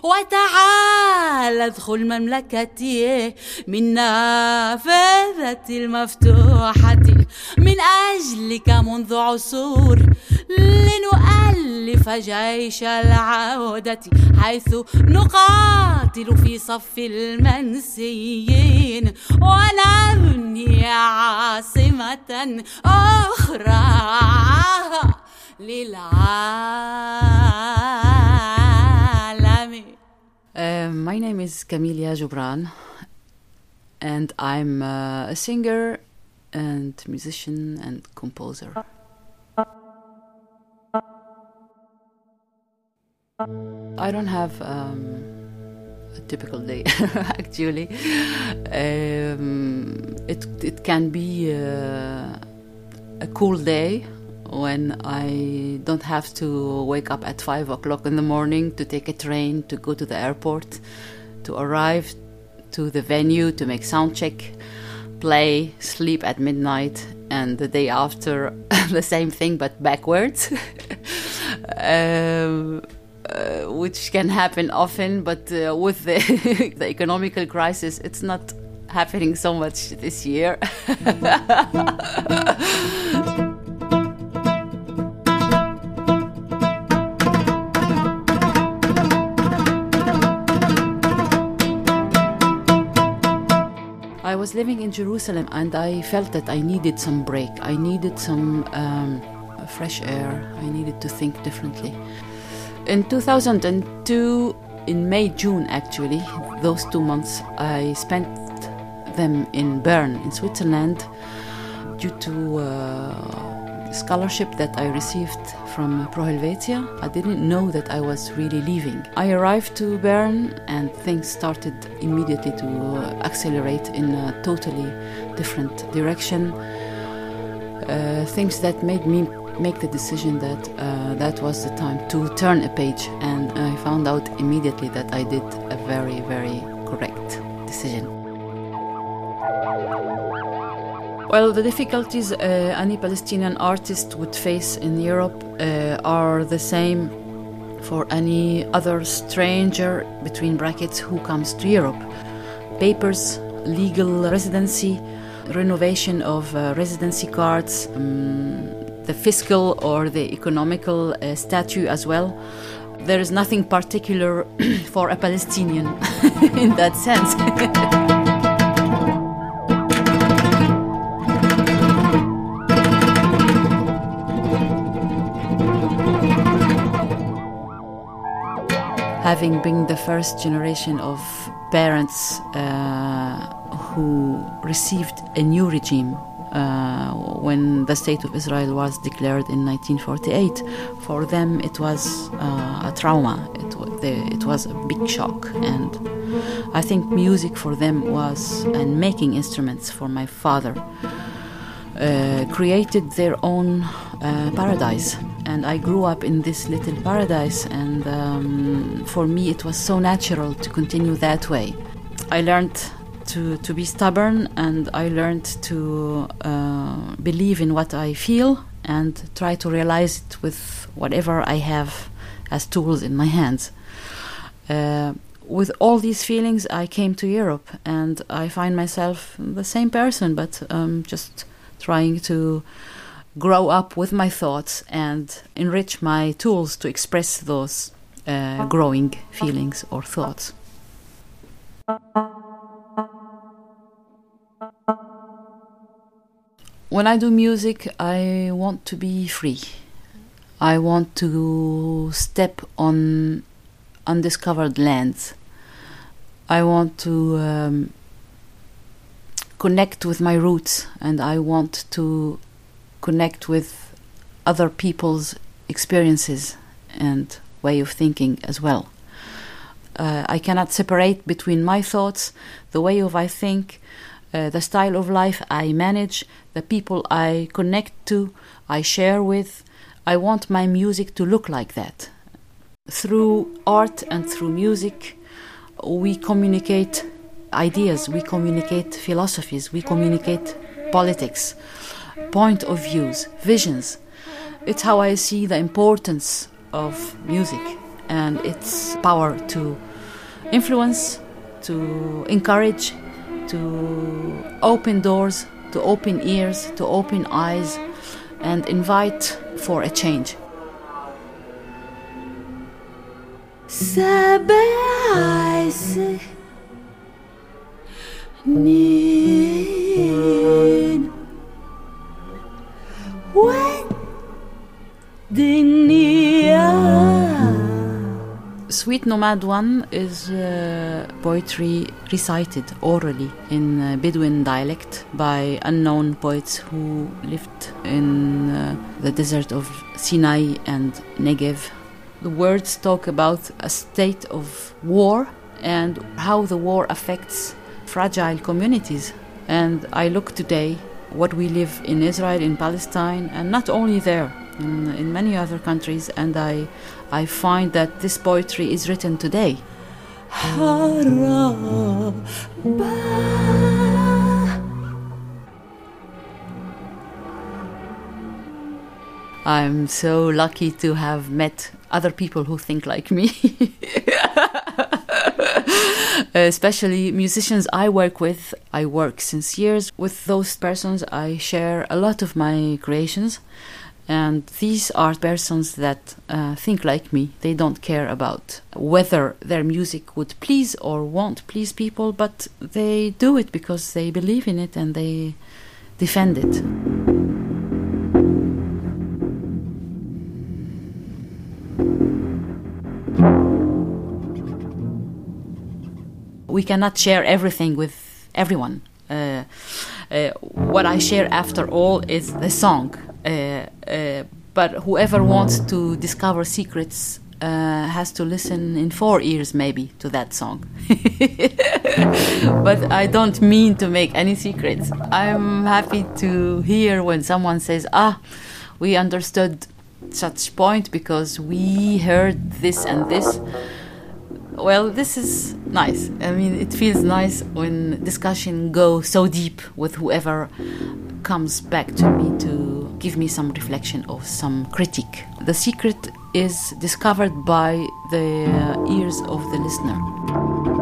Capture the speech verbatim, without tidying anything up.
وتعال ادخل مملكتي من نافذتي المفتوحة من أجلك منذ عصور لنؤلف جيش العودة حيث نقاتل في صف المنسيين ونبني عاصمة أخرى للعالم. Uh, my name is Camelia Joubran, and I'm uh, a singer and musician and composer. I don't have um, a typical day, actually. Um, it it can be uh, a cool day when I don't have to wake up at five o'clock in the morning to take a train to go to the airport, to arrive to the venue to make sound check, play, sleep at midnight, and the day after the same thing but backwards. um, uh, which can happen often, but uh, with the, the economical crisis, it's not happening so much this year. I was living in Jerusalem and I felt that I needed some break. I needed some um, fresh air. I needed to think differently. In two thousand two, in May, June actually, those two months, I spent them in Bern, in Switzerland, due to uh, scholarship that I received from Pro Helvetia. I didn't know that I was really leaving. I arrived to Bern and things started immediately to accelerate in a totally different direction. Uh, things that made me make the decision that uh, that was the time to turn a page, and I found out immediately that I did a very, very correct decision. Well, the difficulties uh, any Palestinian artist would face in Europe uh, are the same for any other stranger, between brackets, who comes to Europe. Papers, legal residency, renovation of uh, residency cards, um, the fiscal or the economical uh, statute as well. There is nothing particular for a Palestinian in that sense. Having been the first generation of parents uh, who received a new regime uh, when the State of Israel was declared in nineteen forty-eight, for them it was uh, a trauma. It, the, it was a big shock, and I think music for them was, and making instruments for my father, uh, created their own uh, paradise. And I grew up in this little paradise, and um, for me it was so natural to continue that way. I learned to, to be stubborn, and I learned to uh, believe in what I feel and try to realize it with whatever I have as tools in my hands. Uh, with all these feelings, I came to Europe, and I find myself the same person, but um, just trying to grow up with my thoughts and enrich my tools to express those uh, growing feelings or thoughts. When I do music, I want to be free. I want to step on undiscovered lands. I want to um, connect with my roots, and I want to connect with other people's experiences and way of thinking as well. Uh, I cannot separate between my thoughts, the way of I think, uh, the style of life I manage, the people I connect to, I share with. I want my music to look like that. Through art and through music, we communicate ideas, we communicate philosophies, we communicate politics, point of views, visions. It's how I see the importance of music and its power to influence, to encourage, to open doors, to open ears, to open eyes, and invite for a change. سبع سنين والدنيا. Sweet Nomad One is uh, poetry recited orally in uh, Bedouin dialect by unknown poets who lived in uh, the desert of Sinai and Negev. The words talk about a state of war and how the war affects fragile communities. And I look today what we live in Israel, in Palestine, and not only there, in, in many other countries, and I, I find that this poetry is written today. I'm so lucky to have met other people who think like me. Especially musicians I work with. I work since years with those persons. I share a lot of my creations, and these are persons that uh, think like me. They don't care about whether their music would please or won't please people, but they do it because they believe in it and they defend it. We cannot share everything with everyone. Uh, uh, what I share after all is the song. Uh, uh, but whoever wants to discover secrets uh, has to listen in four ears maybe to that song. But I don't mean to make any secrets. I'm happy to hear when someone says, ah, we understood such point because we heard this and this. Well, this is nice. I mean, it feels nice when discussion goes so deep with whoever comes back to me to give me some reflection or some critique. The secret is discovered by the uh, ears of the listener.